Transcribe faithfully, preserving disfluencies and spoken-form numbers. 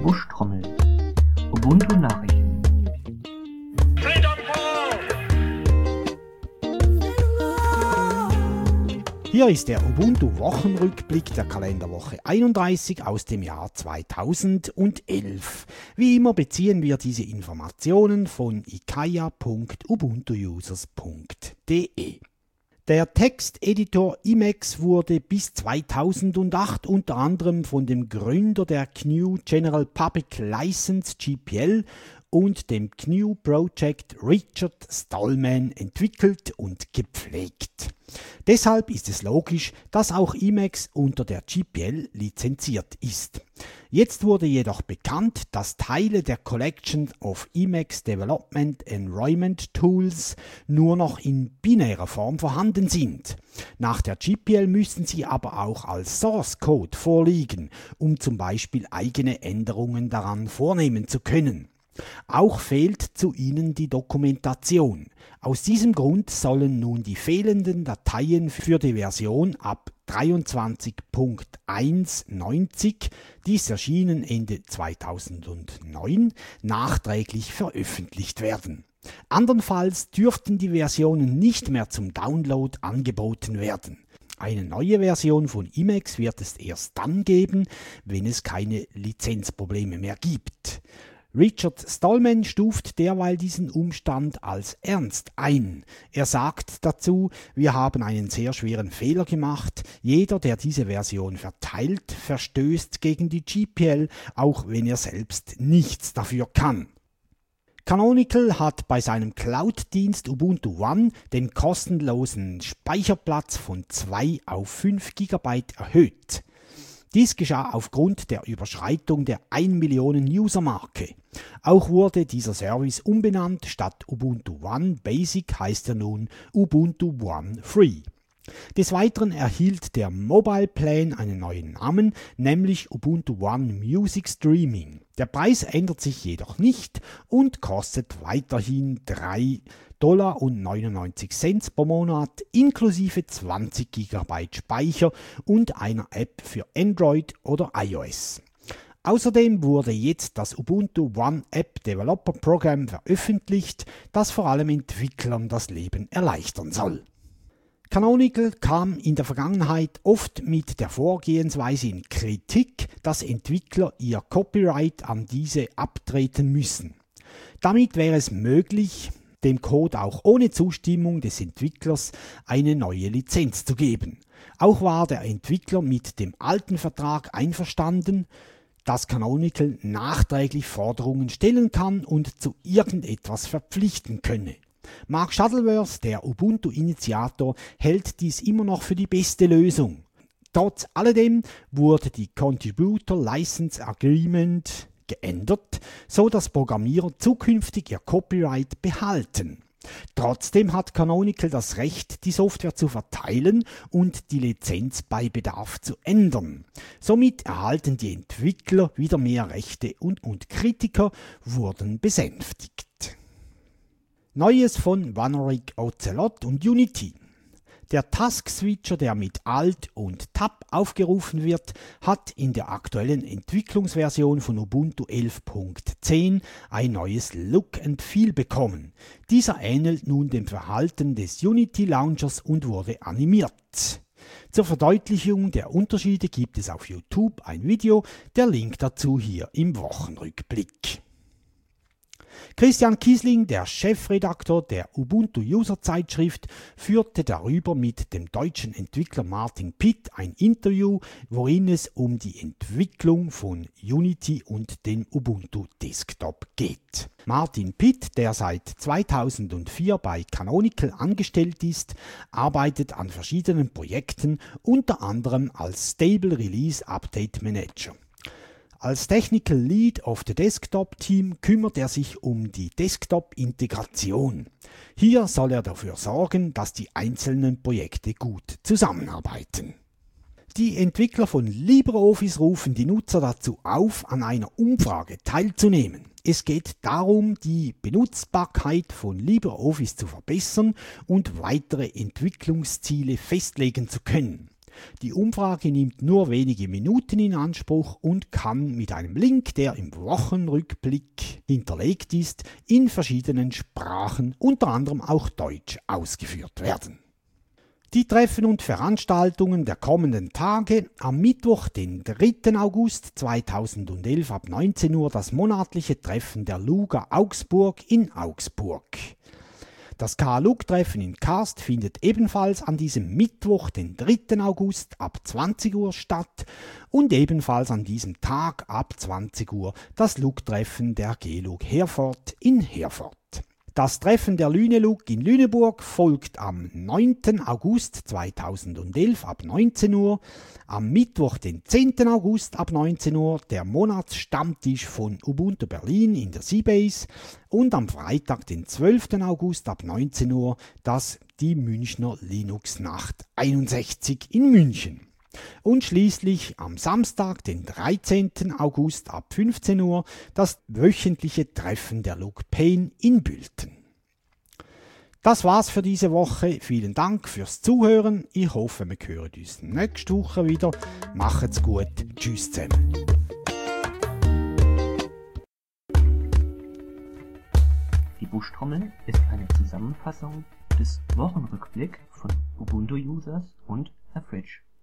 Buschtrommel. Ubuntu Nachrichten. Hier ist der Ubuntu-Wochenrückblick der Kalenderwoche einunddreißig aus dem Jahr zweitausendelf. Wie immer beziehen wir diese Informationen von ikaya punkt ubuntu users punkt de. Der Texteditor Emacs wurde bis zweitausendacht unter anderem von dem Gründer der G N U General Public License G P L und dem G N U Project Richard Stallman entwickelt und gepflegt. Deshalb ist es logisch, dass auch Emacs unter der G P L lizenziert ist. Jetzt wurde jedoch bekannt, dass Teile der Collection of Emacs Development Environment Tools nur noch in binärer Form vorhanden sind. Nach der G P L müssen sie aber auch als Source Code vorliegen, um zum Beispiel eigene Änderungen daran vornehmen zu können. Auch fehlt zu ihnen die Dokumentation. Aus diesem Grund sollen nun die fehlenden Dateien für die Version ab dreiundzwanzig Punkt eins neunzig, dies erschienen Ende zweitausendneun, nachträglich veröffentlicht werden. Andernfalls dürften die Versionen nicht mehr zum Download angeboten werden. Eine neue Version von Emacs wird es erst dann geben, wenn es keine Lizenzprobleme mehr gibt. Richard Stallman stuft derweil diesen Umstand als ernst ein. Er sagt dazu, wir haben einen sehr schweren Fehler gemacht. Jeder, der diese Version verteilt, verstößt gegen die G P L, auch wenn er selbst nichts dafür kann. Canonical hat bei seinem Cloud-Dienst Ubuntu One den kostenlosen Speicherplatz von zwei auf fünf Gigabyte erhöht. Dies geschah aufgrund der Überschreitung der ein Million User Marke. Auch wurde dieser Service umbenannt, statt Ubuntu One Basic heißt er nun Ubuntu One Free. Des Weiteren erhielt der Mobile Plan einen neuen Namen, nämlich Ubuntu One Music Streaming. Der Preis ändert sich jedoch nicht und kostet weiterhin drei Dollar neunundneunzig pro Monat inklusive zwanzig Gigabyte Speicher und einer App für Android oder iOS. Außerdem wurde jetzt das Ubuntu One App Developer Program veröffentlicht, das vor allem Entwicklern das Leben erleichtern soll. Canonical kam in der Vergangenheit oft mit der Vorgehensweise in Kritik, dass Entwickler ihr Copyright an diese abtreten müssen. Damit wäre es möglich, dem Code auch ohne Zustimmung des Entwicklers eine neue Lizenz zu geben. Auch war der Entwickler mit dem alten Vertrag einverstanden, dass Canonical nachträglich Forderungen stellen kann und zu irgendetwas verpflichten könne. Mark Shuttleworth, der Ubuntu-Initiator, hält dies immer noch für die beste Lösung. Trotz alledem wurde die Contributor License Agreement geändert, so dass Programmierer zukünftig ihr Copyright behalten. Trotzdem hat Canonical das Recht, die Software zu verteilen und die Lizenz bei Bedarf zu ändern. Somit erhalten die Entwickler wieder mehr Rechte und, und Kritiker wurden besänftigt. Neues von Vaneric Ocelot und Unity. Der Task-Switcher, der mit Alt und Tab aufgerufen wird, hat in der aktuellen Entwicklungsversion von Ubuntu elf Punkt zehn ein neues Look and Feel bekommen. Dieser ähnelt nun dem Verhalten des Unity-Launchers und wurde animiert. Zur Verdeutlichung der Unterschiede gibt es auf YouTube ein Video, der Link dazu hier im Wochenrückblick. Christian Kiesling, der Chefredaktor der Ubuntu-User-Zeitschrift, führte darüber mit dem deutschen Entwickler Martin Pitt ein Interview, worin es um die Entwicklung von Unity und dem Ubuntu Desktop geht. Martin Pitt, der seit zweitausendvier bei Canonical angestellt ist, arbeitet an verschiedenen Projekten, unter anderem als Stable Release Update Manager. Als Technical Lead of the Desktop Team kümmert er sich um die Desktop-Integration. Hier soll er dafür sorgen, dass die einzelnen Projekte gut zusammenarbeiten. Die Entwickler von LibreOffice rufen die Nutzer dazu auf, an einer Umfrage teilzunehmen. Es geht darum, die Benutzbarkeit von LibreOffice zu verbessern und weitere Entwicklungsziele festlegen zu können. Die Umfrage nimmt nur wenige Minuten in Anspruch und kann mit einem Link, der im Wochenrückblick hinterlegt ist, in verschiedenen Sprachen, unter anderem auch Deutsch, ausgeführt werden. Die Treffen und Veranstaltungen der kommenden Tage: am Mittwoch, den dritten August zweitausendelf ab neunzehn Uhr das monatliche Treffen der Luga Augsburg in Augsburg. Das K Lug-Treffen in Karst findet ebenfalls an diesem Mittwoch, den dritten August ab zwanzig Uhr statt und ebenfalls an diesem Tag ab zwanzig Uhr das Lug-Treffen der G-Lug Herford in Herford. Das Treffen der Lüne-Lug in Lüneburg folgt am neunten August zweitausendelf ab neunzehn Uhr, am Mittwoch, den zehnten August ab neunzehn Uhr der Monatsstammtisch von Ubuntu Berlin in der Seabase und am Freitag, den zwölften August ab neunzehn Uhr das die Münchner Linux-Nacht einundsechzig in München. Und schließlich am Samstag, den dreizehnten August ab fünfzehn Uhr das wöchentliche Treffen der Lug Pain in Bülten. Das war's für diese Woche. Vielen Dank fürs Zuhören. Ich hoffe, wir hören uns nächste Woche wieder. Macht's gut. Tschüss zusammen. Die Buschtrommel ist eine Zusammenfassung des Wochenrückblick von Ubuntu-Users und Herr Fritsch.